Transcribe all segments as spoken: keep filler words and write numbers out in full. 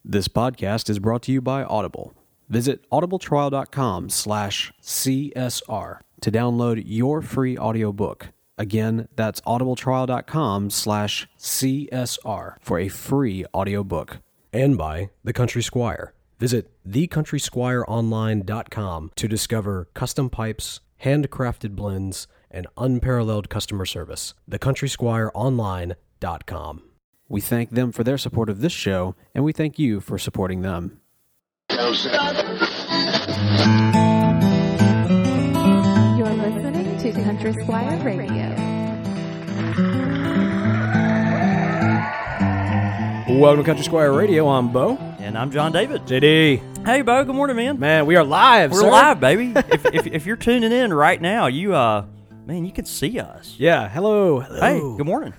This podcast is brought to you by Audible. Visit audibletrial.com slash CSR to download your free audiobook. Again, that's audibletrial.com slash CSR for a free audiobook. And by The Country Squire. Visit the country squire online dot com to discover custom pipes, handcrafted blends, and unparalleled customer service. the country squire online dot com. We thank them for their support of this show, and we thank you for supporting them. You're listening to Country Squire Radio. Welcome to Country Squire Radio. I'm Bo. And I'm John David. J D. Hey, Bo. Good morning, man. Man, we are live, We're sir. live, baby. if, if if you're tuning in right now, you uh, man, you can see us. Yeah, hello. hello. Hey, good morning.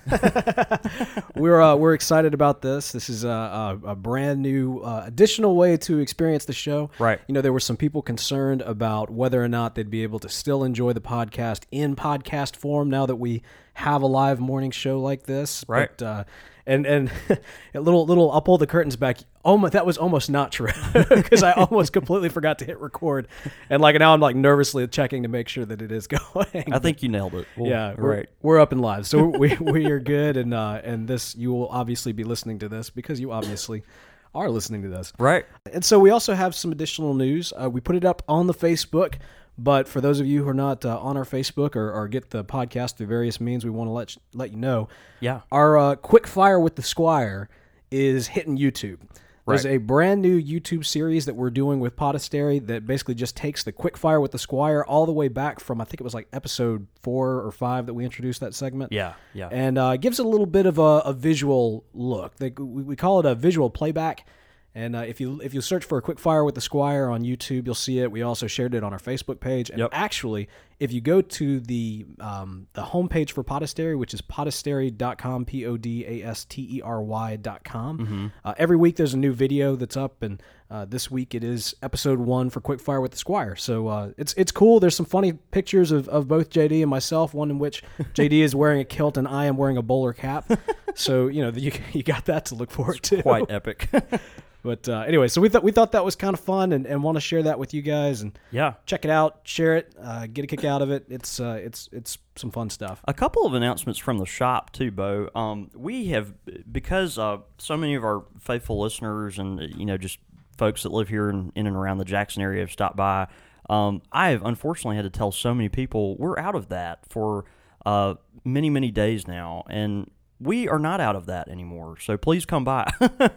we're uh, we're excited about this. This is a, a, a brand new uh, additional way to experience the show. Right. You know, there were some people concerned about whether or not they'd be able to still enjoy the podcast in podcast form now that we have a live morning show like this. Right. But, uh, and and a little little I'll pull the curtains back. Almost, that was almost not true because I almost completely forgot to hit record, and like now I'm like nervously checking to make sure that it is going. I think you nailed it. Well, Yeah, we're, right. we're up and live, so we we are good, and uh, and this you will obviously be listening to this because you obviously are listening to this, Right. and so we also have some additional news. Uh, we put it up on the Facebook, but for those of you who are not uh, on our Facebook or, or get the podcast through various means, we want to let you, let you know. Yeah. Our uh, Quick Fire with the Squire is hitting YouTube. There's Right. a brand new YouTube series that we're doing with Podastery that basically just takes the Quick Fire with the Squire all the way back from, I think it was like episode four or five that we introduced that segment. Yeah. Yeah. And uh, gives it a little bit of a, a visual look. They, we, we call it a visual playback. And uh, if you if you search for a Quick Fire with the Squire on YouTube, you'll see it. We also shared it on our Facebook page. And Yep. actually, if you go to the um, the homepage for Podastery, which is podastery dot com, P O D A S T E R Y dot com, Mm-hmm. uh, every week there's a new video that's up. And uh, this week it is episode one for Quick Fire with the Squire. So uh, it's it's cool. There's some funny pictures of, of both J D and myself, one in which J D is wearing a kilt and I am wearing a bowler cap. So, you know, you, you got that to look forward to. Quite epic. But uh, anyway, so we thought we thought that was kind of fun, and, and want to share that with you guys, and Yeah. check it out, share it, uh, get a kick out of it. It's uh, it's it's some fun stuff. A couple of announcements from the shop too, Bo. Um, we have because uh, so many of our faithful listeners and you know just folks that live here in, in and around the Jackson area have stopped by. Um, I have unfortunately had to tell so many people we're out of that for uh, many many days now, and we are not out of that anymore. So please come by.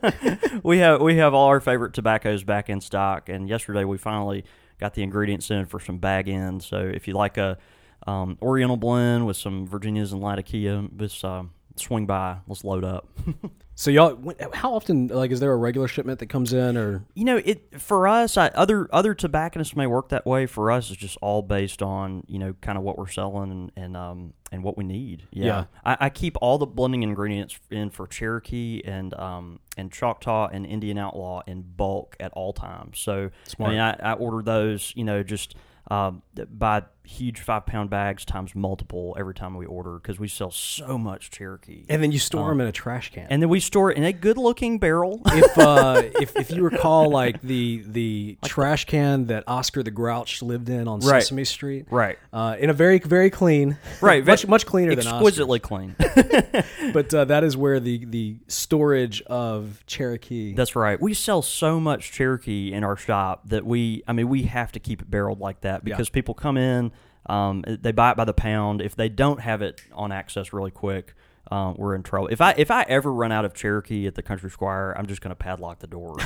we have we have all our favorite tobaccos back in stock, and yesterday we finally got the ingredients in for some bag ends. So if you like a um, Oriental blend with some Virginias and Latakia, just uh, swing by. Let's load up. So y'all, when- how often, like, is there a regular shipment that comes in, or You know, it for us. I, other other tobacconists may work that way. For us, it's just all based on you know kind of what we're selling and and um and what we need. Yeah, Yeah. I, I keep all the blending ingredients in for Cherokee and um and Choctaw and Indian Outlaw in bulk at all times. So Smart. I mean, I, I order those. You know, just um by huge five pound bags times multiple every time we order because we sell so much Cherokee. and then you store Uh, them in a trash can. And then we store it in a good-looking barrel. if uh, if if you recall, like the the trash can that Oscar the Grouch lived in on Right. Sesame Street, Right. Uh, in a very very clean, Right, much much cleaner than exquisitely clean. Oscar. But uh, that is where the the storage of Cherokee. That's right. We sell so much Cherokee in our shop that we, I mean, we have to keep it barreled like that because people come in, um, they buy it by the pound. If they don't have it on access really quick, um, we're in trouble. If I if I ever run out of Cherokee at the Country Squire, I'm just going to padlock the door.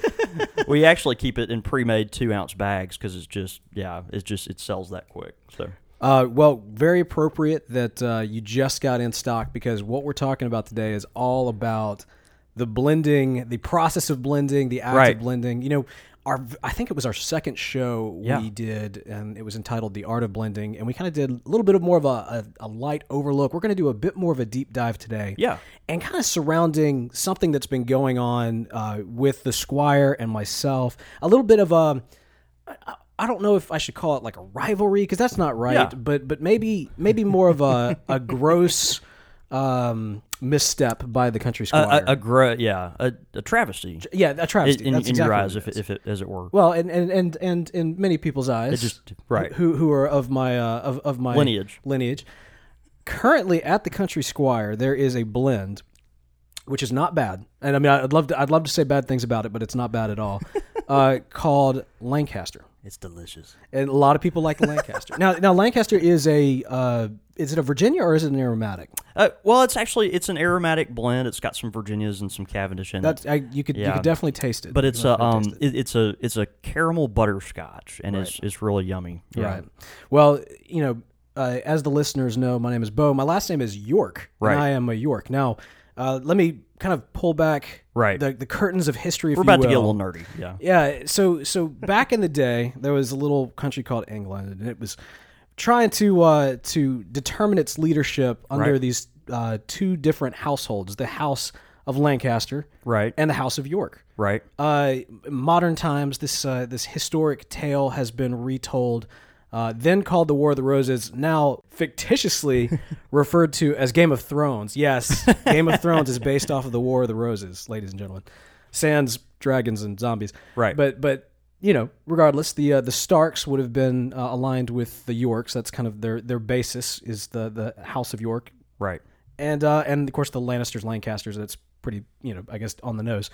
We actually keep it in pre-made two ounce bags because it's just, yeah, it's just it sells that quick. So. Uh, well, very appropriate that uh, you just got in stock because what we're talking about today is all about the blending, the process of blending, the act Right. of blending. You know, our I think it was our second show Yeah. we did, and it was entitled "The Art of Blending," and we kind of did a little bit of more of a, a, a light overlook. We're going to do a bit more of a deep dive today, Yeah. and kind of surrounding something that's been going on uh, with the Squire and myself. A little bit of a. I- I don't know if I should call it like a rivalry because that's not right, Yeah. but but maybe maybe more of a a gross um, misstep by the Country A, Squire. a, a gra- yeah, a, a travesty. yeah, a travesty. in, That's in exactly your what eyes, it if is. it, if it, as it were. Well, and, and, and, and in many people's eyes, It just- right. who who are of my uh, of, of my Lineage. lineage. Currently at the Country Squire, there is a blend, which is not bad, and I mean I'd love to I'd love to say bad things about it, but it's not bad at all. uh, called Lancaster, It's delicious. and a lot of people like the Lancaster. now, now Lancaster is a uh, is it a Virginia or is it an aromatic? Uh, well, it's actually it's an aromatic blend. It's got some Virginias and some Cavendish in That's it. I, you could you Yeah. could definitely taste it, But You it's could a definitely um, taste it. it, it's a it's a caramel butterscotch, and it's Right. it's really yummy. Yeah. Right. Well, you know, uh, as the listeners know, my name is Bo. My last name is York, Right. and I am a York. Now, uh, let me kind of pull back Right. the, the curtains of history. If We're you about to get a will. little nerdy. Yeah. Yeah. So, so back in the day, there was a little country called England, and it was trying to uh, to determine its leadership under Right. these uh, two different households: the House of Lancaster Right. and the House of York. Right. Uh, modern times, this uh, this historic tale has been retold. Uh, then called the War of the Roses, now fictitiously referred to as Game of Thrones. Yes, Game of Thrones is based off of the War of the Roses, ladies and gentlemen. Sans dragons and zombies. Right. But but you know, regardless, the uh, the Starks would have been uh, aligned with the Yorks. That's kind of their their basis is the the House of York, Right. and uh, and of course the Lannisters, Lancasters. That's pretty, you know, I guess on the nose.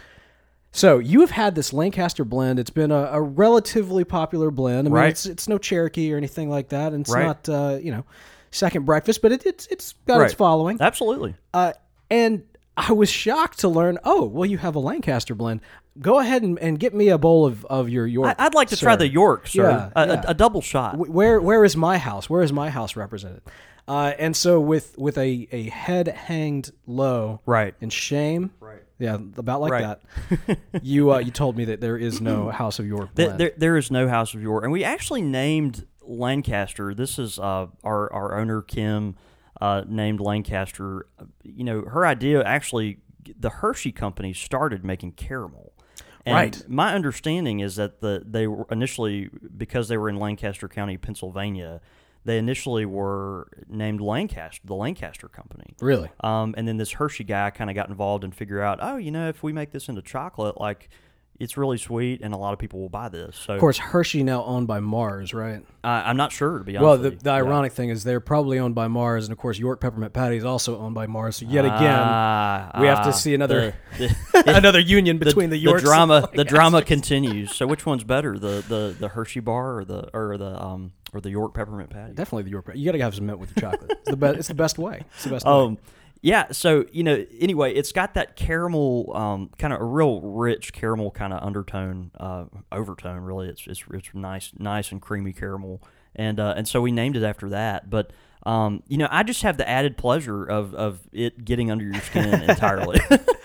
So you have had this Lancaster blend. It's been a, a relatively popular blend. I mean, Right. it's it's no Cherokee or anything like that, and it's Right. not uh, you know second breakfast, but it, it's it's got Right. its following. Absolutely. Uh, and I was shocked to learn, oh, well, you have a Lancaster blend. Go ahead and, and get me a bowl of, of your York. I, I'd like to sir. try the York, sir. Yeah, a, yeah. A, a double shot. Wh- Where where is my house? Where is my house represented? Uh, and so with with a, a head hanged low, Right. in shame, Right. yeah, about like Right. that. you uh, you told me that there is no House of York There, blend. there, there is no House of York, and we actually named Lancaster. This is uh, our our owner Kim uh, named Lancaster. You know, her idea actually, the Hershey Company started making caramel. And Right. My understanding is that the they were initially, because they were in Lancaster County, Pennsylvania, they initially were named Lancaster, the Lancaster Company. Really? Um, and then this Hershey guy kind of got involved and figured out, oh, you know, if we make this into chocolate, like, it's really sweet, and a lot of people will buy this. So, Of course, Hershey now owned by Mars, right? I, I'm not sure, to be honest Well, with the, you. the Yeah. ironic thing is they're probably owned by Mars, and of course, York Peppermint Patty is also owned by Mars. So yet again, Ah, we have ah, to see another the- the- another union between the, Yorks. the drama. and The drama Lancasters. continues. So, which one's better, the, the, the Hershey bar or the or the um or the York peppermint patty? Definitely the York. You got to have some mint with your chocolate. It's the best. It's the best way. It's the best way. Um, yeah. So you know, anyway, it's got that caramel, um, kind of a real rich caramel kind of undertone, uh, overtone. Really, it's it's it's nice, nice and creamy caramel, and uh, and so we named it after that. But um, you know, I just have the added pleasure of of it getting under your skin entirely.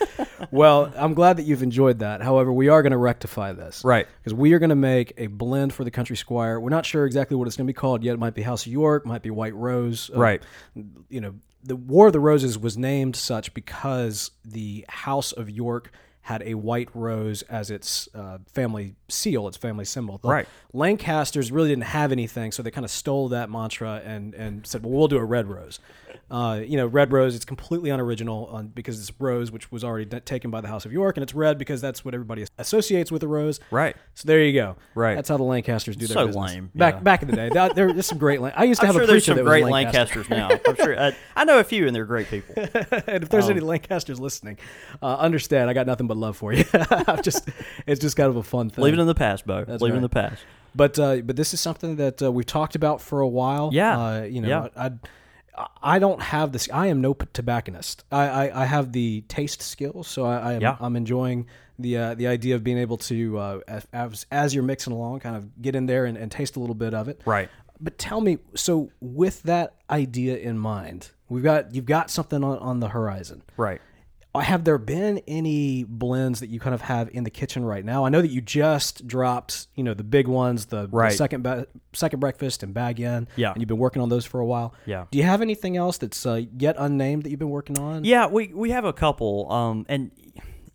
Well, I'm glad that you've enjoyed that. However, we are going to rectify this. Right. Because we are going to make a blend for the Country Squire. We're not sure exactly what it's going to be called yet. It might be House of York, might be White Rose. Uh, Right. You know, the War of the Roses was named such because the House of York had a white rose as its uh, family seal, its family symbol. The Right. Lancasters really didn't have anything, so they kind of stole that mantra and, and said, well, we'll do a red rose. Uh, you know, red rose, it's completely unoriginal on, because it's rose, which was already de- taken by the House of York, and it's red because that's what everybody associates with a rose. Right. So there you go. Right. That's how the Lancasters do their So business. lame, Back yeah. back in the day, that, there there's some great. Lan- I used to I'm have sure a there's preacher some that was great Lancaster. Lancasters now. I'm sure. I, I know a few, and they're great people. And if there's Um, any Lancasters listening, uh, understand I got nothing but love for you. I'm just, it's just kind of a fun thing. Leave it in the past, Bo. That's Leave it right. in the past. But uh, but this is something that uh, we've talked about for a while. Yeah. uh, you know, Yeah. I I don't have this. I am no tobacconist. I, I, I have the taste skills, so I, I am Yeah. I'm enjoying the uh, the idea of being able to uh, as as you're mixing along, kind of get in there and, and taste a little bit of it. Right. But tell me, so with that idea in mind, we've got you've got something on, on the horizon. Right. Have there been any blends that you kind of have in the kitchen right now? I know that you just dropped, you know, the big ones, the, the Right. second be- second breakfast and bag in. Yeah. And you've been working on those for a while. Yeah. Do you have anything else that's uh, yet unnamed that you've been working on? Yeah, we, we have a couple, um, and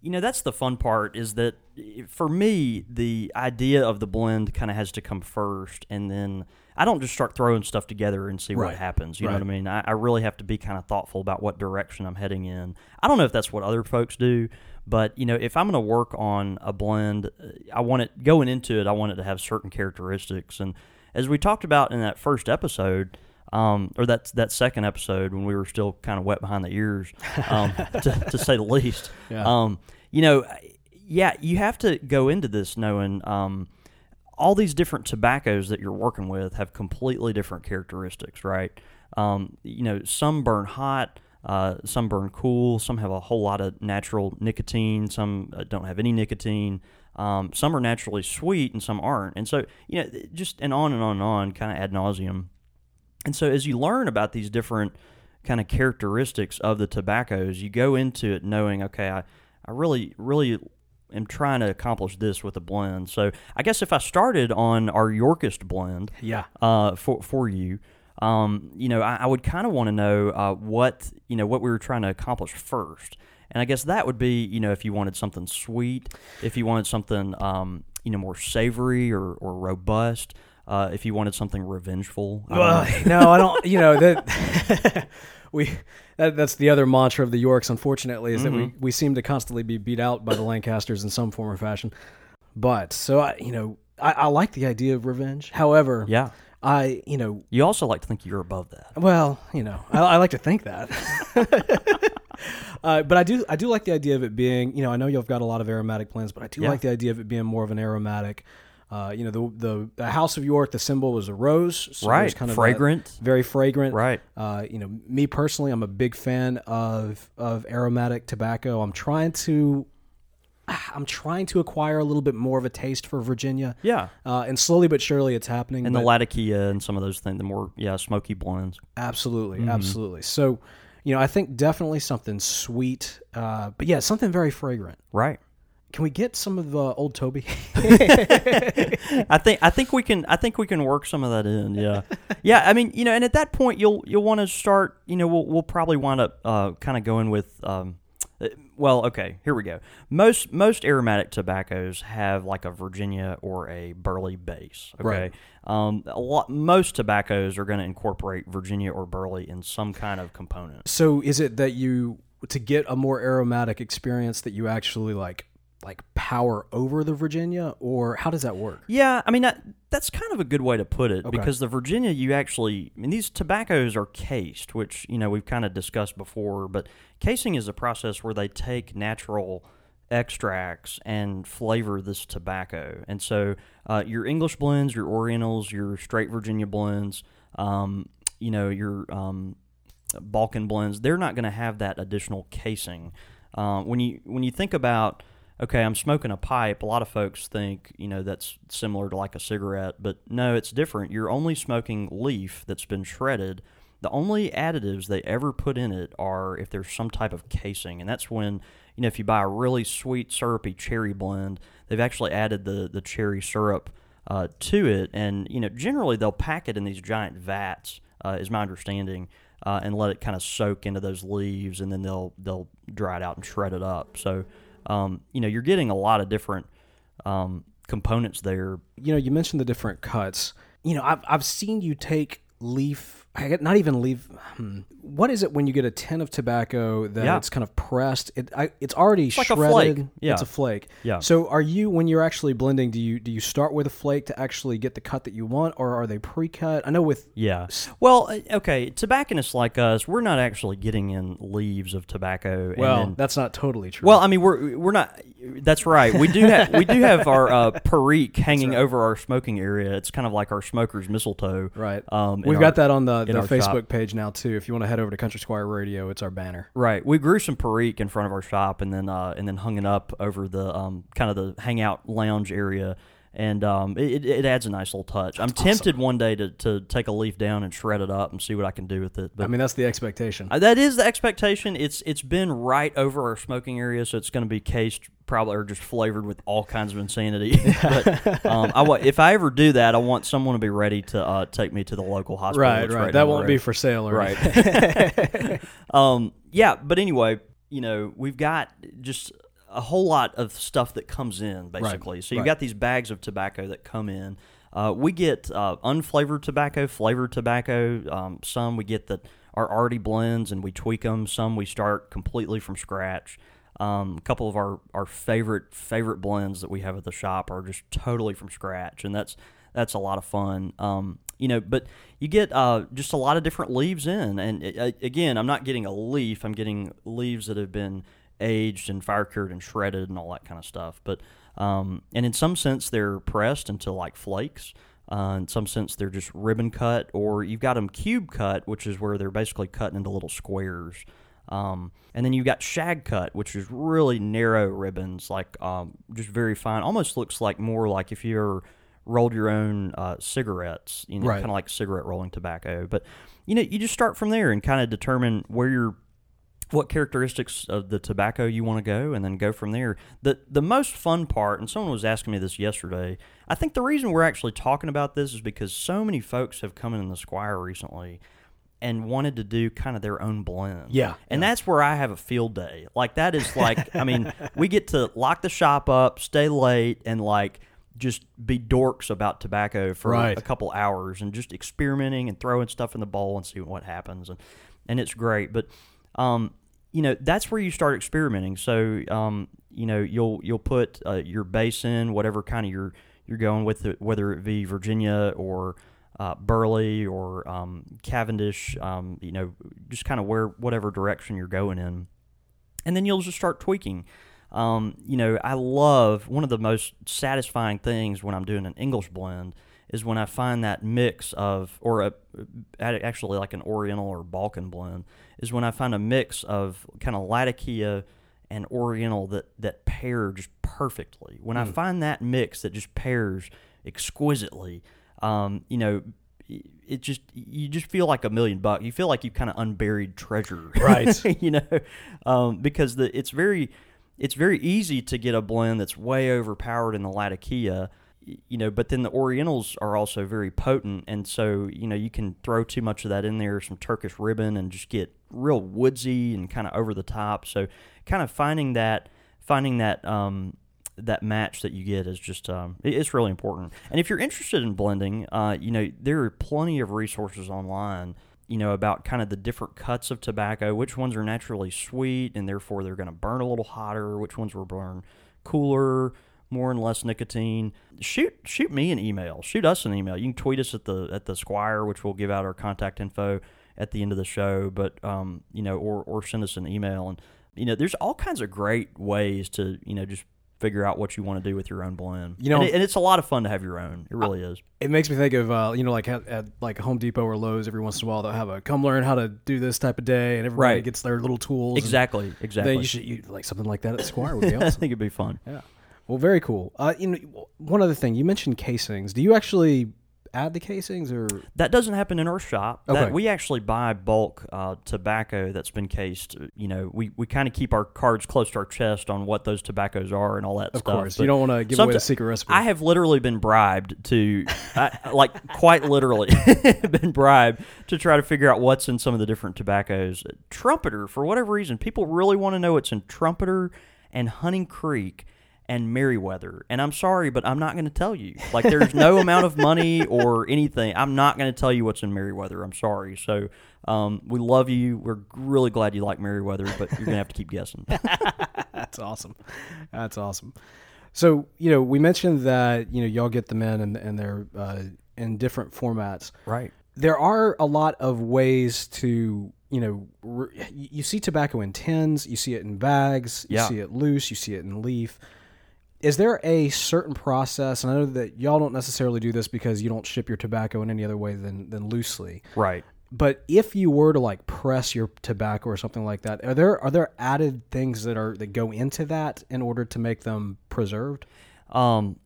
you know, that's the fun part is that for me, the idea of the blend kind of has to come first, and then I don't just start throwing stuff together and see Right. what happens. You Right. know what I mean? I, I really have to be kind of thoughtful about what direction I'm heading in. I don't know if that's what other folks do, but, you know, if I'm going to work on a blend, I want it, going into it, I want it to have certain characteristics. And as we talked about in that first episode, um, or that that second episode when we were still kind of wet behind the ears, um, to, to say the least, Yeah. um, you know, yeah, you have to go into this knowing um, all these different tobaccos that you're working with have completely different characteristics, right? Um, you know, some burn hot, uh, some burn cool, some have a whole lot of natural nicotine, some uh, don't have any nicotine. Um, some are naturally sweet and some aren't. And so, you know, just and on and on and on, kind of ad nauseum. And so as you learn about these different kind of characteristics of the tobaccos, you go into it knowing, okay, I, I really, really am trying to accomplish this with a blend. So I guess if I started on our Yorkist blend Yeah. uh, for for you, um, you know, I, I would kind of want to know uh, what, you know, what we were trying to accomplish first. And I guess that would be, you know, if you wanted something sweet, if you wanted something, um, you know, more savory or, or robust, uh, if you wanted something revengeful. I don't Well, know. no, I don't. You know that we that, that's the other mantra of the Yorks. Unfortunately, is that we, we seem to constantly be beat out by the Lancasters in some form or fashion. But so I, you know, I, I like the idea of revenge. However, Yeah. I, you know, You also like to think you're above that. well, you know, I, I like to think that. uh, but I do, I do like the idea of it being, you know, I know you've got a lot of aromatic blends, but I do Yeah. like the idea of it being more of an aromatic. Uh, you know, the, the the House of York, the symbol was a rose, so Right. there's kind of that Fragrant. very fragrant. Right. Uh, you know, me personally, I'm a big fan of of aromatic tobacco. I'm trying to, I'm trying to acquire a little bit more of a taste for Virginia. Yeah. Uh, and slowly but surely, it's happening. And the but- Latakia and some of those things, the more, yeah, smoky blends. Absolutely, Mm-hmm. absolutely. So, you know, I think definitely something sweet, uh, but yeah, something very fragrant. Right. Can we get some of uh, Old Toby? I think I think we can I think we can work some of that in. Yeah, yeah. I mean, you know, and at that point, you'll you'll want to start. You know, we'll we'll probably wind up uh, kind of going with. Um, uh, well, okay, here we go. Most most aromatic tobaccos have like a Virginia or a Burley base. Okay, Right. um, a lot most tobaccos are going to incorporate Virginia or Burley in some kind of component. So, is it that you to get a more aromatic experience that you actually like like power over the Virginia, or how does that work? Yeah, I mean that that's kind of a good way to put it Okay. because the Virginia, you actually, I mean, these tobaccos are cased, which you know we've kind of discussed before. But casing is a process where they take natural extracts and flavor this tobacco, and so uh, your English blends, your Orientals, your straight Virginia blends, um, you know, your um, Balkan blends, they're not going to have that additional casing. Uh, when you when you think about okay, I'm smoking a pipe, a lot of folks think, you know, that's similar to like a cigarette, but no, it's different. You're only smoking leaf that's been shredded. The only additives they ever put in it are if there's some type of casing, and that's when, you know, if you buy a really sweet, syrupy cherry blend, they've actually added the, the cherry syrup uh, to it, and, you know, generally they'll pack it in these giant vats, uh, is my understanding, uh, and let it kind of soak into those leaves, and then they'll they'll dry it out and shred it up. So, Um, you know, you're getting a lot of different um, components there. You know, you mentioned the different cuts. You know, I've I've seen you take leaf. I get not even leaf. Hmm, what is it when you get a tin of tobacco that Yeah. it's kind of pressed? It I, it's already like a shredded. flake. Yeah. It's a flake. Yeah. So are you when you're actually blending? Do you do you start with a flake to actually get the cut that you want, or are they pre-cut? I know with Yeah. Well, uh, okay, tobacconists like us, we're not actually getting in leaves of tobacco. And well, then, that's not totally true. well, I mean, we're we're not. That's right. We do have we do have our uh, perique hanging over our smoking area. It's kind of like our smoker's mistletoe. right. Um, in We've our- got that on the, in the our Facebook shop. page now too. If you want to head over to Country Squire Radio, it's our banner. Right, we grew some perique in front of our shop, and then uh, and then hung it up over the um, kind of the hangout lounge area, and um, it, it adds a nice little touch. I'm tempted one day to, to take a leaf down and shred it up and see what I can do with it. But I mean, that's the expectation. uh, that is the expectation. It's it's been right over our smoking area, so it's going to be cased probably or just flavored with all kinds of insanity. but um, I wa- if I ever do that, I want someone to be ready to uh, take me to the local hospital. right, that's right. right That down the won't be road. for sale, or Right. anything. um, yeah, but anyway, you know, we've got just a whole lot of stuff that comes in, basically. Right, So you've right. got these bags of tobacco that come in. Uh, we get uh, unflavored tobacco, flavored tobacco. Um, some we get that are already blends, and we tweak them. Some we start completely from scratch. Um, a couple of our, our favorite favorite blends that we have at the shop are just totally from scratch, and that's that's a lot of fun. Um, you know, but you get uh, just a lot of different leaves in, and uh, again, I'm not getting a leaf. I'm getting leaves that have been aged and fire cured and shredded and all that kind of stuff. But um, and in some sense, they're pressed into like flakes. Uh, in some sense, they're just ribbon cut, or you've got them cube cut, which is where they're basically cut into little squares. Um, and then you've got shag cut, which is really narrow ribbons, like um, just very fine. Almost looks like more like if you ever rolled your own uh, cigarettes, you know, Right. kind of like cigarette rolling tobacco. But you know, you just start from there and kind of determine where you're, what characteristics of the tobacco you want to go, and then go from there. The the most fun part, and someone was asking me this yesterday, I think the reason we're actually talking about this is because so many folks have come in the Squire recently and wanted to do kind of their own blend. Yeah, And that's where I have a field day. Like, that is like, I mean, we get to lock the shop up, stay late, and like just be dorks about tobacco for Right. a couple hours and just experimenting and throwing stuff in the bowl and seeing what happens. And, and it's great. But Um, you know, that's where you start experimenting. So, um, you know, you'll you'll put uh, your base in, whatever kind of you're you're going with, it, whether it be Virginia or uh, Burley or um, Cavendish. Um, you know, just kind of where whatever direction you're going in, and then you'll just start tweaking. Um, you know, I love one of the most satisfying things when I'm doing an English blend is when I find that mix of, or a, actually like an Oriental or Balkan blend, is when I find a mix of kind of Latakia and Oriental that, that pair just perfectly. When I find that mix that just pairs exquisitely, um, you know, it just, you just feel like a million bucks. You feel like you've kind of unburied treasure. Right. You know, um, because the it's very, it's very easy to get a blend that's way overpowered in the Latakia, you know, but then the Orientals are also very potent, and so, you know, you can throw too much of that in there, some Turkish ribbon, and just get real woodsy and kind of over the top. So kind of finding that, finding that, um, that match that you get is just, um, it, it's really important. And if you're interested in blending, uh, you know, there are plenty of resources online, you know, about kind of the different cuts of tobacco, which ones are naturally sweet and therefore they're going to burn a little hotter, which ones will burn cooler, more and less nicotine. Shoot shoot me an email. Shoot us an email. You can tweet us at the at the Squire, which will give out our contact info at the end of the show, but um, you know, or or send us an email. And you know, there's all kinds of great ways to, you know, just figure out what you want to do with your own blend. You know, and, it, and it's a lot of fun to have your own. It really is. It makes me think of, uh, you know, like at, at like Home Depot or Lowe's every once in a while, they'll have a come learn how to do this type of day, and everybody Right. gets their little tools. Exactly, and exactly. They, you should you, like something like that at the Squire would be I awesome. think it'd be fun. Yeah. Well, very cool. Uh, you know, one other thing, you mentioned casings. Do you actually add the casings, or That doesn't happen in our shop. Okay. That, we actually buy bulk uh, tobacco that's been cased. You know, we, we kind of keep our cards close to our chest on what those tobaccos are and all that of stuff. course But you don't want to give away the someti- secret recipe? I have literally been bribed to, I, like quite literally, been bribed to try to figure out what's in some of the different tobaccos. Trumpeter, for whatever reason, people really want to know what's in Trumpeter and Hunting Creek and Merriweather. And I'm sorry, but I'm not going to tell you. Like, there's no amount of money or anything. I'm not going to tell you what's in Merriweather. I'm sorry. So um, we love you. We're really glad you like Merriweather, but you're going to have to keep guessing. That's awesome. That's awesome. So, you know, we mentioned that, you know, y'all get them in and, and they're uh, in different formats. Right. There are a lot of ways to, you know, re- you see tobacco in tins, you see it in bags, you Yeah. see it loose, you see it in leaf. Is there a certain process, and I know that y'all don't necessarily do this because you don't ship your tobacco in any other way than, than loosely, Right. but if you were to like press your tobacco or something like that, are there are there added things that are that go into that in order to make them preserved? Um,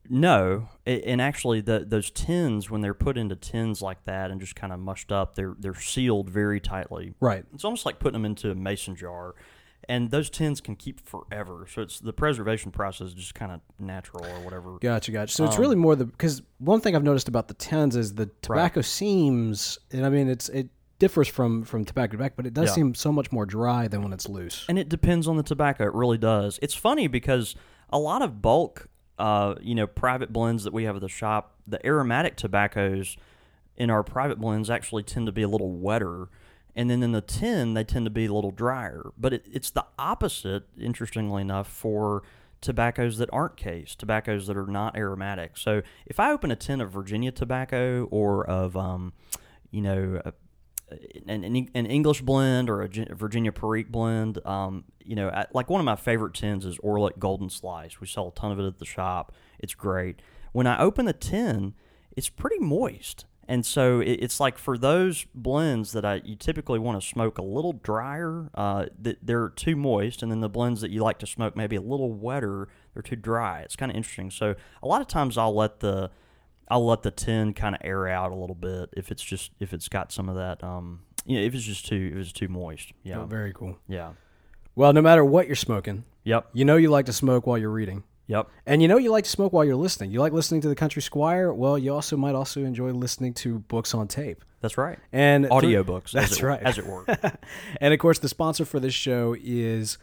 no, A- and actually, the, those tins, when they're put into tins like that and just kind of mushed up, they're they're sealed very tightly. Right. It's almost like putting them into a mason jar, and those tins can keep forever. So it's the preservation process is just kind of natural or whatever. Gotcha, gotcha. So it's Um, really more the because one thing I've noticed about the tins is the tobacco seems, and I mean it's it differs from, from tobacco to tobacco, but it does Yeah. seem so much more dry than when it's loose. And it depends on the tobacco. It really does. It's funny because a lot of bulk, uh, you know, private blends that we have at the shop, the aromatic tobaccos in our private blends actually tend to be a little wetter. And then in the tin, they tend to be a little drier. But it, it's the opposite, interestingly enough, for tobaccos that aren't cased, tobaccos that are not aromatic. So if I open a tin of Virginia tobacco or of, um, you know, a, an, an English blend or a Virginia Perique blend, um, you know, I, like one of my favorite tins is Orlik Golden Slice. We sell a ton of it at the shop. It's great. When I open the tin, it's pretty moist. And so it, it's like for those blends that I you typically want to smoke a little drier, uh, that they're too moist, and then the blends that you like to smoke maybe a little wetter, they're too dry. It's kind of interesting. So a lot of times I'll let the I'll let the tin kind of air out a little bit if it's just if it's got some of that um you know if it's just too if it's too moist. Yeah, Oh, very cool. yeah, Well, no matter what you're smoking, yep, you know you like to smoke while you're reading. yep. And you know you like to smoke while you're listening. You like listening to the Country Squire. Well, you also might also enjoy listening to books on tape. That's right. And Audiobooks. That's as it, right. As it were. And of course, the sponsor for this show is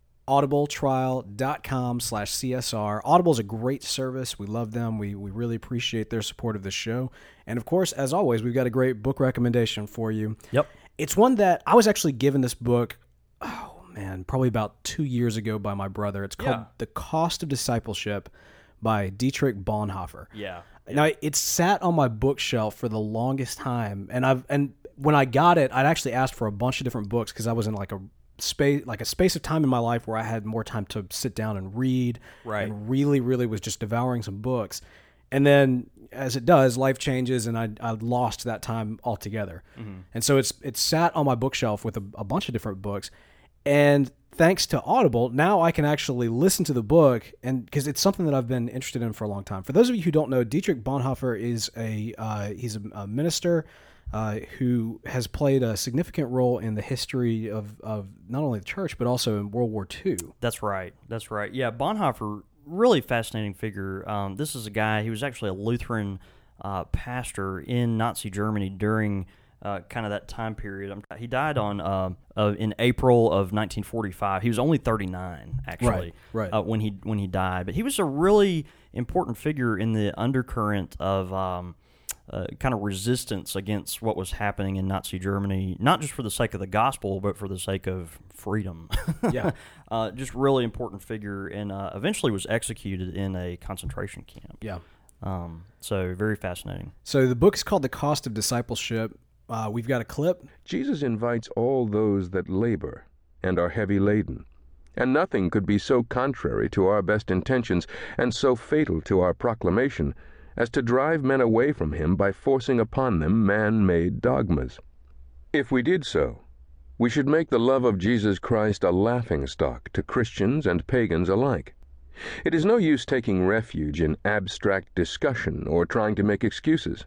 audibletrial.com slash CSR. Audible is a great service. We love them. We we really appreciate their support of the show. And of course, as always, we've got a great book recommendation for you. Yep. It's one that I was actually given this book, oh man, probably about two years ago by my brother. It's called Yeah. The Cost of Discipleship by Dietrich Bonhoeffer. Yeah. Now, it sat on my bookshelf for the longest time, and I've and when I got it, I'd actually asked for a bunch of different books because I was in like a space like a space of time in my life where I had more time to sit down and read, Right. and really, really was just devouring some books. And then, as it does, life changes, and I I lost that time altogether. Mm-hmm. And so it's it's sat on my bookshelf with a, a bunch of different books, and thanks to Audible, now I can actually listen to the book, and because it's something that I've been interested in for a long time. For those of you who don't know, Dietrich Bonhoeffer is a uh, he's a, a minister uh, who has played a significant role in the history of, of not only the church but also in World War Two. That's right. That's right. Yeah, Bonhoeffer, really fascinating figure. Um, this is a guy, he was actually a Lutheran uh, pastor in Nazi Germany during uh, kind of that time period. Um, he died on uh, uh, in April of nineteen forty-five. He was only thirty-nine, actually, Right, right. Uh, when he when he died. But he was a really important figure in the undercurrent of um, uh, kind of resistance against what was happening in Nazi Germany, not just for the sake of the gospel, but for the sake of freedom. Yeah. uh, just really important figure, and uh, eventually was executed in a concentration camp. Yeah. Um, so very fascinating. So the book is called The Cost of Discipleship. Uh, we've got a clip. Jesus invites all those that labor and are heavy laden, and nothing could be so contrary to our best intentions and so fatal to our proclamation as to drive men away from him by forcing upon them man-made dogmas. If we did so, we should make the love of Jesus Christ a laughingstock to Christians and pagans alike. It is no use taking refuge in abstract discussion or trying to make excuses.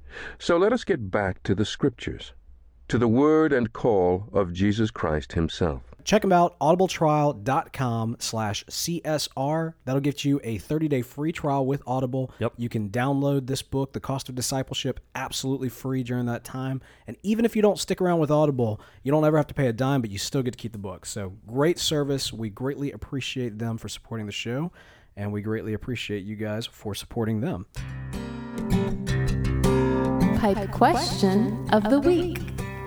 So let us get back to the Scriptures, to the word and call of Jesus Christ himself. Check them out, audibletrial.com slash CSR. That'll get you a thirty-day free trial with Audible. Yep. You can download this book, The Cost of Discipleship, absolutely free during that time. And even if you don't stick around with Audible, you don't ever have to pay a dime, but you still get to keep the book. So great service. We greatly appreciate them for supporting the show, and we greatly appreciate you guys for supporting them. Pipe question of the week.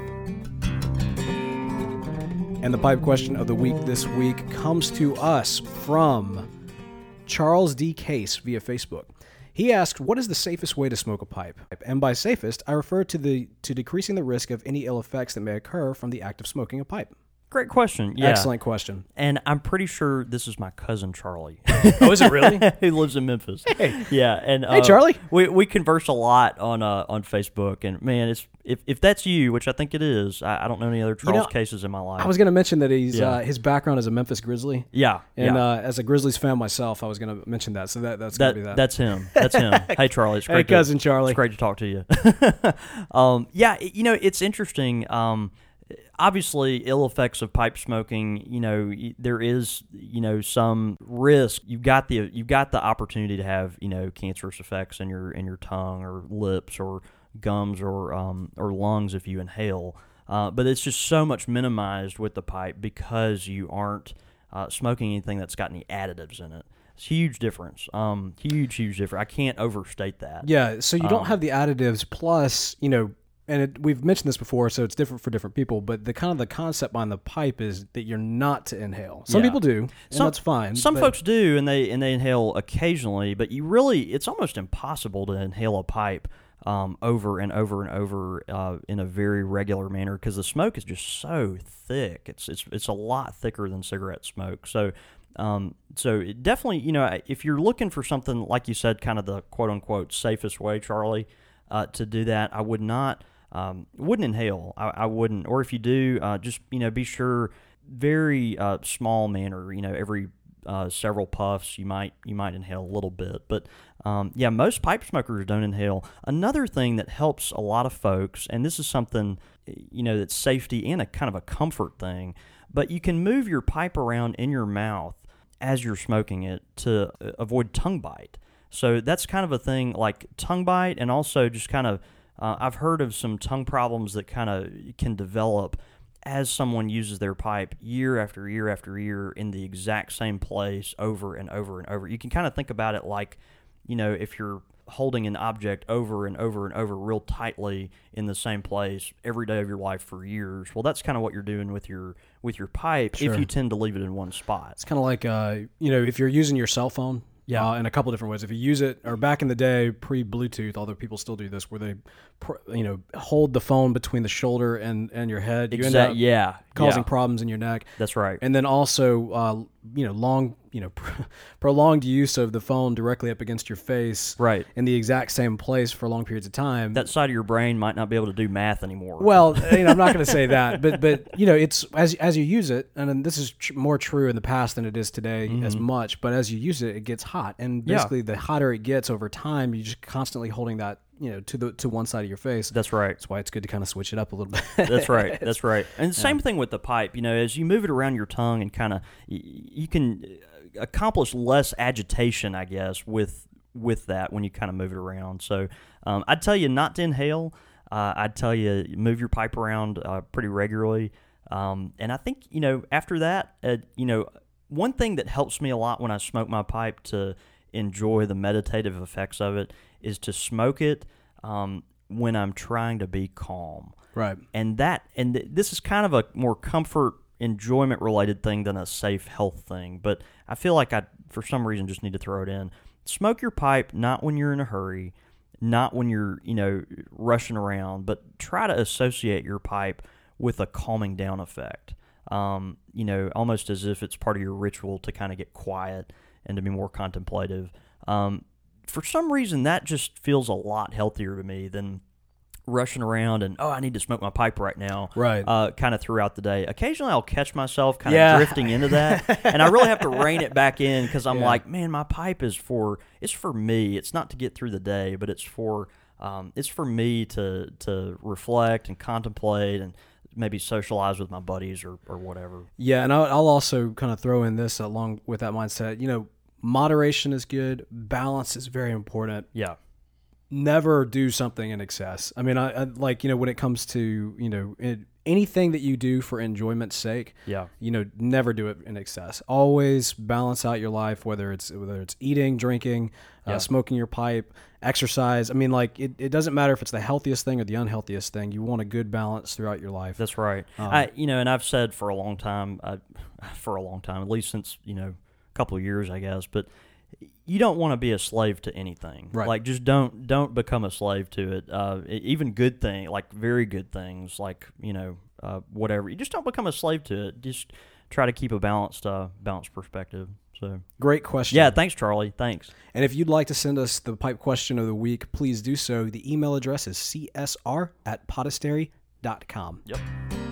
And the pipe question of the week this week comes to us from Charles D. Case via Facebook. He asked, what is the safest way to smoke a pipe? And by safest, I refer to the to decreasing the risk of any ill effects that may occur from the act of smoking a pipe. Great question. Yeah. Excellent question. And I'm pretty sure this is my cousin Charlie. Oh, is it really? Who lives in Memphis. Hey. Yeah. And uh, Hey, Charlie. We we converse a lot on uh, on Facebook, and man, it's if, if that's you, which I think it is, I, I don't know any other Charles know, Cases in my life. I was going to mention that he's Yeah. uh, his background is a Memphis Grizzly. yeah. And yeah. uh, as a Grizzlies fan myself, I was going to mention that. So that that's that, going to be that. That's him. That's him. Hey, Charlie. It's great Hey, to- cousin Charlie. It's great to talk to you. um, yeah, it- you know, it's interesting. Um, obviously, ill effects of pipe smoking. You know, y- there is, you know, some risk. You've got the you've got the opportunity to have, you know, cancerous effects in your in your tongue or lips or gums or um, or lungs if you inhale. Uh, but it's just so much minimized with the pipe because you aren't uh, smoking anything that's got any additives in it. It's a huge difference. Um, huge, huge difference. I can't overstate that. Yeah, so you don't Um, have the additives plus, you know, and it, we've mentioned this before, so it's different for different people, but the kind of the concept behind the pipe is that you're not to inhale. Some Yeah. people do, and Some- that's fine. Some but- folks do, and they and they inhale occasionally, but you really, it's almost impossible to inhale a pipe um, over and over and over uh, in a very regular manner because the smoke is just so thick. It's it's it's a lot thicker than cigarette smoke. So. Um, so it definitely, you know, if you're looking for something, like you said, kind of the quote unquote safest way, Charlie, uh, to do that, I would not, um, wouldn't inhale. I, I wouldn't, or if you do, uh, just, you know, be sure very, uh, small manner, you know, every, uh, several puffs, you might, you might inhale a little bit, but, um, yeah, most pipe smokers don't inhale. Another thing that helps a lot of folks, and this is something, you know, that's safety and a kind of a comfort thing, but you can move your pipe around in your mouth as you're smoking it to avoid tongue bite. So that's kind of a thing like tongue bite, and also just kind of, uh, I've heard of some tongue problems that kind of can develop as someone uses their pipe year after year after year in the exact same place over and over and over. You can kind of think about it like, you know, if you're holding an object over and over and over real tightly in the same place every day of your life for years. Well, that's kind of what you're doing with your with your pipe Sure. if you tend to leave it in one spot. It's kind of like, uh, you know, if you're using your cell phone, Yeah. uh, in a couple different ways. If you use it, or back in the day, pre-Bluetooth, although people still do this, where they, pr- you know, hold the phone between the shoulder and, and your head, you end Exact- up yeah, causing yeah. problems in your neck. That's right. And then also, uh, you know, long, you know, prolonged use of the phone directly up against your face, Right. in the exact same place for long periods of time. That side of your brain might not be able to do math anymore. Well, you know, I'm not going to say that, but but you know, it's as as you use it, and then this is tr- more true in the past than it is today as much. But as you use it, it gets hot, and Yeah. basically, the hotter it gets over time, you're just constantly holding that, you know, to the to one side of your face. That's right. That's why it's good to kind of switch it up a little bit. That's right. That's right. And the same thing with the pipe. You know, as you move it around your tongue and kind of, you can accomplish less agitation, I guess, with with that when you kind of move it around. So um, I'd tell you not to inhale. Uh, I'd tell you move your pipe around uh, pretty regularly. Um, and I think, you know, after that, uh, you know, one thing that helps me a lot when I smoke my pipe to enjoy the meditative effects of it is to smoke it um, when I'm trying to be calm. Right. And that, and th- this is kind of a more comfort, enjoyment related thing than a safe health thing. But I feel like I, for some reason, just need to throw it in. Smoke your pipe not when you're in a hurry, not when you're, you know, rushing around, but try to associate your pipe with a calming down effect. Um, you know, almost as if it's part of your ritual to kind of get quiet and to be more contemplative. Um, for some reason, that just feels a lot healthier to me than rushing around and, oh, I need to smoke my pipe right now. Right. Uh, kind of throughout the day. Occasionally I'll catch myself kind of Yeah. drifting into that, and I really have to rein it back in because I'm Yeah. like, man, my pipe is for, it's for me. It's not to get through the day, but it's for, um, it's for me to, to reflect and contemplate and maybe socialize with my buddies or, or whatever. Yeah, and I'll, I'll also kind of throw in this along with that mindset. You know, moderation is good. Balance is very important. Yeah. Never do something in excess. I mean, I, I like, you know, when it comes to, you know, it, anything that you do for enjoyment's sake, Yeah. you know, never do it in excess. Always balance out your life, whether it's whether it's eating, drinking, Yeah. uh, smoking your pipe, exercise. I mean, like, it, it doesn't matter if it's the healthiest thing or the unhealthiest thing. You want a good balance throughout your life. That's right. Um, I, you know, and I've said for a long time, uh, for a long time, at least since, you know, a couple of years, I guess, but you don't want to be a slave to anything. Right. Like, just don't don't become a slave to it. Uh, even good thing, like very good things, like, you know, uh, whatever. You just don't become a slave to it. Just try to keep a balanced uh, balanced perspective. So Great question. yeah, thanks, Charlie. Thanks. And if you'd like to send us the pipe question of the week, please do so. The email address is c s r at podastery dot com. Yep.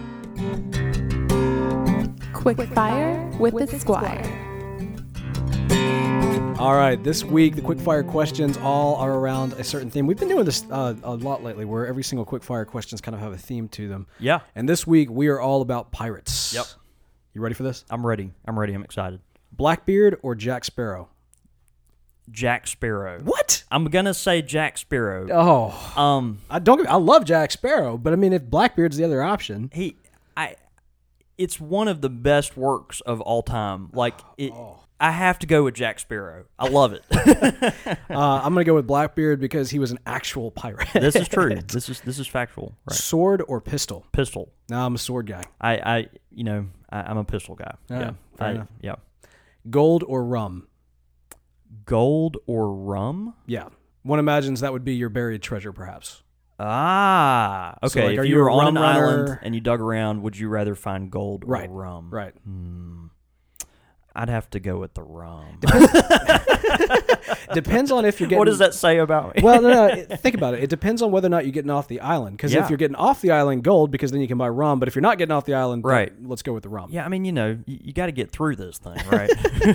Quick Fire with the Squire. All right, this week the quickfire questions all are around a certain theme. We've been doing this uh, a lot lately, where every single quickfire questions kind of have a theme to them. Yeah. And this week we are all about pirates. Yep. You ready for this? I'm ready. I'm ready. I'm excited. Blackbeard or Jack Sparrow? Jack Sparrow. What? I'm gonna say Jack Sparrow. Oh, Um, I don't. I love Jack Sparrow, but I mean, if Blackbeard's the other option, he, I, it's one of the best works of all time. Like it, I have to go with Jack Sparrow. I love it. uh, I'm gonna go with Blackbeard because he was an actual pirate. This is true. This is this is factual. Right. Sword or pistol? Pistol. No, I'm a sword guy. I, I, you know, I, I'm a pistol guy. Yeah, yeah. fair I, enough. Yeah. Gold or rum? Gold or rum? Yeah. One imagines that would be your buried treasure, perhaps. Ah, okay. So, like, if are you you were a on an rum runner? island and you dug around, would you rather find gold Right. or rum? Right. Hmm. I'd have to go with the rum. Depends on if you're getting. What does that say about me? Well, no, no. It, think about it. It depends on whether or not you're getting off the island. Because Yeah. if you're getting off the island, gold, because then you can buy rum. But if you're not getting off the island, then Right. let's go with the rum. Yeah, I mean, you know, you, you got to get through this thing, right?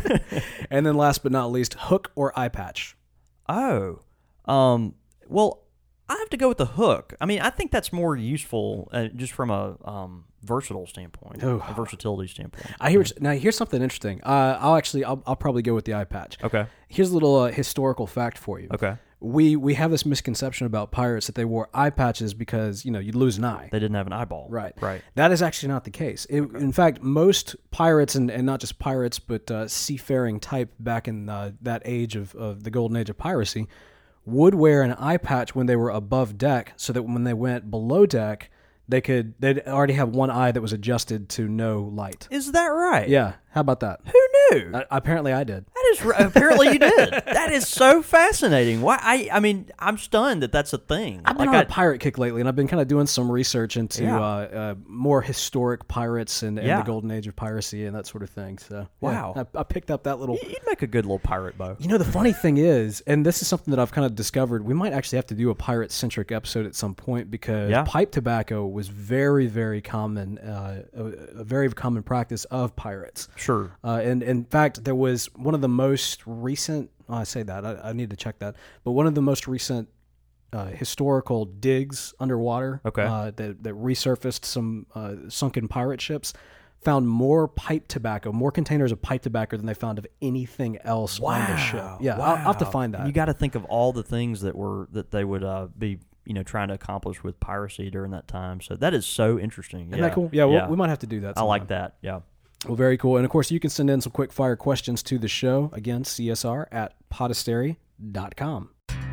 And then last but not least, hook or eye patch. Oh, um, well, I have to go with the hook. I mean, I think that's more useful uh, just from a um, versatile standpoint, Oh. a versatility standpoint. I hear now. Here's something interesting. Uh, I'll actually, I'll, I'll probably go with the eye patch. Okay. Here's a little uh, historical fact for you. Okay. We we have this misconception about pirates that they wore eye patches because you know you'd lose an eye. They didn't have an eyeball. Right. Right. That is actually not the case. It, In fact, most pirates, and, and not just pirates, but uh, seafaring type back in uh, that age of, of the golden age of piracy, would wear an eye patch when they were above deck so that when they went below deck, they could, they'd already have one eye that was adjusted to no light. Is that right? Yeah. How about that? Who knew? Uh, apparently I did. That is r- apparently you did. That is so fascinating. Why? I I mean, I'm stunned that that's a thing. I've been Like on I- a pirate kick lately, and I've been kind of doing some research into Yeah. uh, uh, more historic pirates and, and Yeah. the golden age of piracy and that sort of thing. So, yeah, Wow. I, I picked up that little. You'd make a good little pirate, Bo. You know, the funny thing is, and this is something that I've kind of discovered, we might actually have to do a pirate-centric episode at some point because Yeah. pipe tobacco was very, very common, uh, a, a very common practice of pirates. Sure. Uh, and in fact, there was one of the most recent, oh, I say that, I, I need to check that, but one of the most recent uh, historical digs underwater Okay. uh, that, that resurfaced some uh, sunken pirate ships found more pipe tobacco, more containers of pipe tobacco than they found of anything else on the ship. Yeah, I'll, I'll have to find that. You got to think of all the things that were that they would uh, be, you know, trying to accomplish with piracy during that time. So that is so interesting. Isn't yeah. that cool? Yeah, we'll, we might have to do that I like sometime. that. Yeah. Well, very cool. And of course, you can send in some quick fire questions to the show. Again, C S R at podastery dot com.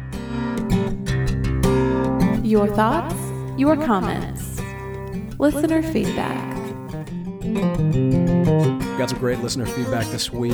Your thoughts, your comments, listener feedback. Got some great listener feedback this week.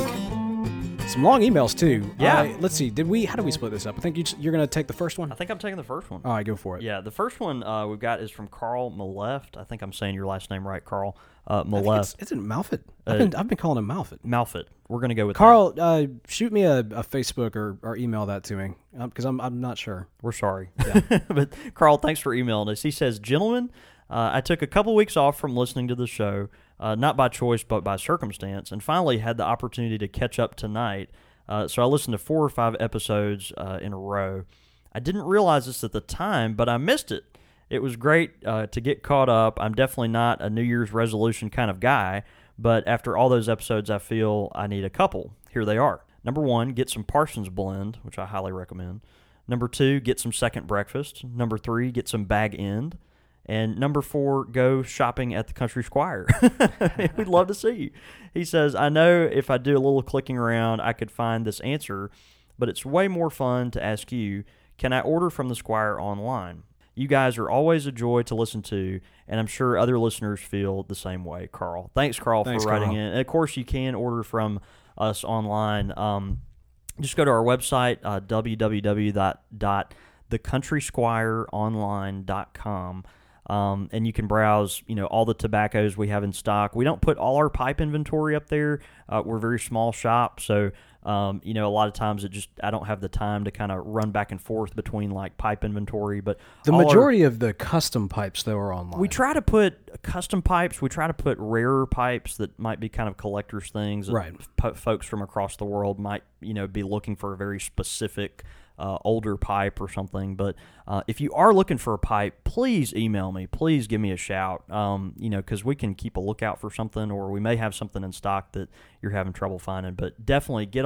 Some long emails too. Yeah. Uh, let's see. Did we? How did we split this up? I think you just, you're going to take the first one. I think I'm taking the first one. All right, go for it. Yeah, the first one uh, we've got is from Carl Maleft. I think I'm saying your last name right, Carl. Uh, I think Maleft. It's, it's in Malfit. Uh, I've been I've been calling him Malfit. Malfit. We're going to go with that. Carl, uh, shoot me a, a Facebook or, or email that to me because I'm I'm not sure. We're sorry. But Carl, thanks for emailing us. He says, gentlemen, uh, I took a couple weeks off from listening to the show, uh, not by choice but by circumstance, and finally had the opportunity to catch up tonight. Uh, so I listened to four or five episodes uh, in a row. I didn't realize this at the time, but I missed it. It was great uh, to get caught up. I'm definitely not a New Year's resolution kind of guy, but after all those episodes, I feel I need a couple. Here they are. Number one, get some Parsons Blend, which I highly recommend. Number two, get some Second Breakfast. Number three, get some Bag End. And number four, go shopping at the Country Squire. We'd love to see you. He says, I know if I do a little clicking around, I could find this answer, but it's way more fun to ask you, can I order from the Squire online? You guys are always a joy to listen to, and I'm sure other listeners feel the same way, Carl. Thanks, Carl, Thanks, for writing Carl. in. And of course, you can order from us online. Um, just go to our website, uh, w w w dot the country squire online dot com. Um, and you can browse, you know, all the tobaccos we have in stock. We don't put all our pipe inventory up there. Uh, we're a very small shop, so um, you know, a lot of times it just I don't have the time to kind of run back and forth between like pipe inventory. But The all our- majority of the custom pipes though are online. we try to put custom pipes. We try to put rarer pipes that might be kind of collector's things. That Right. po- folks from across the world might, you know, be looking for a very specific uh, older pipe or something. But uh, if you are looking for a pipe, please email me. Please give me a shout. Um, you know, because we can keep a lookout for something, or we may have something in stock that you're having trouble finding. But definitely get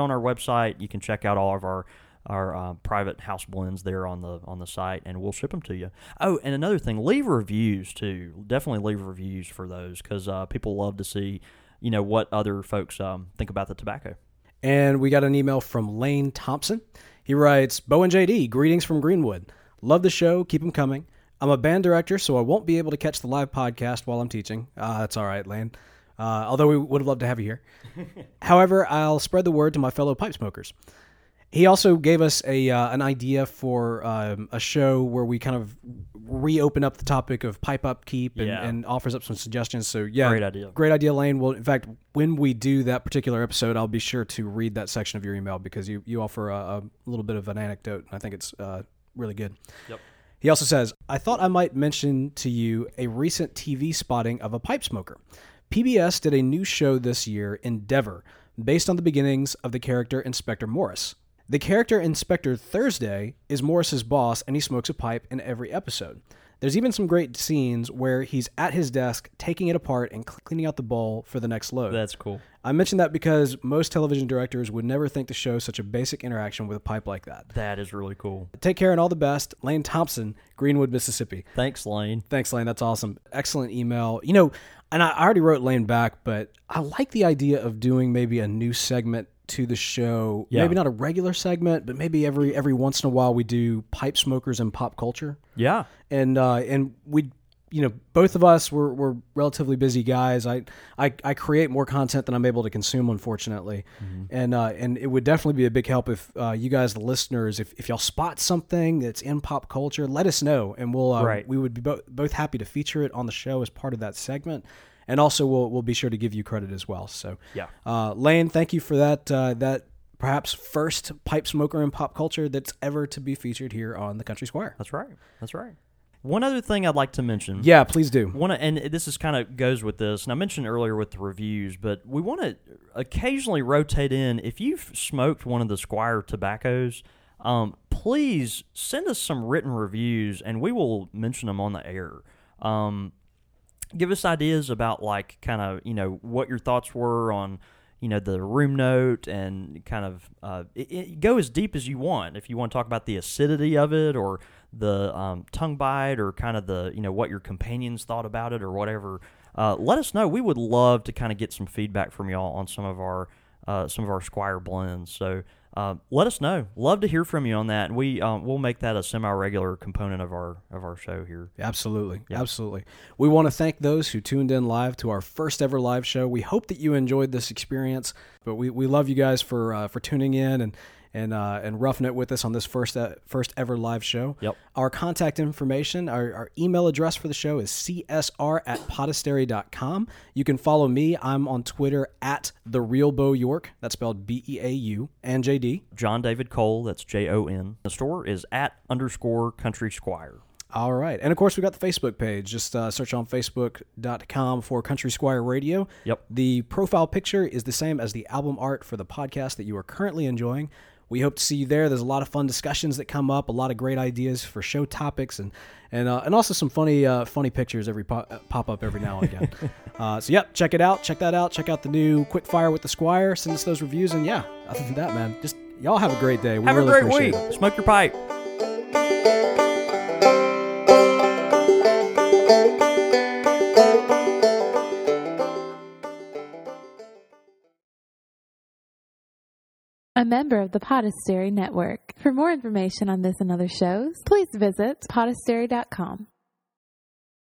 on our website. You can check out all of our our uh, private house blends there on the on the site, and we'll ship them to you. Oh, and another thing, leave reviews too. Definitely leave reviews for those, because uh, people love to see, you know, what other folks um, think about the tobacco. And we got an email from Lane Thompson. He writes, Bo and J D, greetings from Greenwood. Love the show. Keep them coming. I'm a band director, so I won't be able to catch the live podcast while I'm teaching. Uh, that's all right, Lane. Uh, although we would have loved to have you here. However, I'll spread the word to my fellow pipe smokers. He also gave us a uh, an idea for um, a show where we kind of reopen up the topic of pipe upkeep and, Yeah. and offers up some suggestions. So yeah, Great idea. Great idea, Lane. Well, in fact, when we do that particular episode, I'll be sure to read that section of your email, because you, you offer a, a little bit of an anecdote, and I think it's uh, really good. Yep. He also says, I thought I might mention to you a recent T V spotting of a pipe smoker. P B S did a new show this year, Endeavor, based on the beginnings of the character Inspector Morris. The character Inspector Thursday is Morris's boss, and he smokes a pipe in every episode. There's even some great scenes where he's at his desk taking it apart and cleaning out the bowl for the next load. That's cool. I mention that because most television directors would never think to show such a basic interaction with a pipe like that. That is really cool. Take care and all the best. Lane Thompson, Greenwood, Mississippi. Thanks, Lane. Thanks, Lane. That's awesome. Excellent email. You know, and I already wrote Lane back, but I like the idea of doing maybe a new segment to the show. Yeah. Maybe not a regular segment, but maybe every every once in a while we do pipe smokers and pop culture. Yeah. And uh, and we, you know, both of us we're we're relatively busy guys. I I, I create more content than I'm able to consume, unfortunately. Mm-hmm. And uh, and it would definitely be a big help if uh, you guys, the listeners, if, if y'all spot something that's in pop culture, let us know, and we'll uh, Right. we would be bo- both happy to feature it on the show as part of that segment. And also, we'll we'll be sure to give you credit as well. So, Yeah. uh, Lane, thank you for that. Uh, that perhaps first pipe smoker in pop culture that's ever to be featured here on the Country Squire. That's right. That's right. One other thing I'd like to mention. Yeah, please do. One, and this is kind of goes with this, and I mentioned earlier with the reviews, but we want to occasionally rotate in. If you've smoked one of the Squire tobaccos, um, please send us some written reviews, and we will mention them on the air. Um, give us ideas about, like, kind of, you know, what your thoughts were on, you know, the room note, and kind of uh, it, it, go as deep as you want. If you want to talk about the acidity of it, or the um, tongue bite, or kind of the, you know, what your companions thought about it, or whatever, uh, let us know. We would love to kind of get some feedback from y'all on some of our uh, some of our Squire blends. So uh, let us know. Love to hear from you on that, and we um, we'll make that a semi-regular component of our of our show here. Absolutely. Yeah. Absolutely. We want to thank those who tuned in live to our first ever live show. We hope that you enjoyed this experience, but we, we love you guys for uh, for tuning in and and uh, and roughing it with us on this first uh, first ever live show. Yep. Our contact information, our, our email address for the show is c s r at podastery dot com. You can follow me. I'm on Twitter at the real Bo York. That's spelled B E A U. And J D. John David Cole, that's J O N. The store is at underscore Country Squire. All right. And, of course, we've got the Facebook page. Just uh, search on facebook dot com for Country Squire Radio. Yep. The profile picture is the same as the album art for the podcast that you are currently enjoying. We hope to see you there. There's a lot of fun discussions that come up, a lot of great ideas for show topics, and and uh, and also some funny uh, funny pictures every pop, pop up every now and again. uh, so, yep, check it out. Check that out. Check out the new Quick Fire with the Squire. Send us those reviews. And, yeah, other than that, man, just y'all have a great day. We Have really a great appreciate week. it. Smoke your pipe. A member of the Podastery Network. For more information on this and other shows, please visit podastery dot com.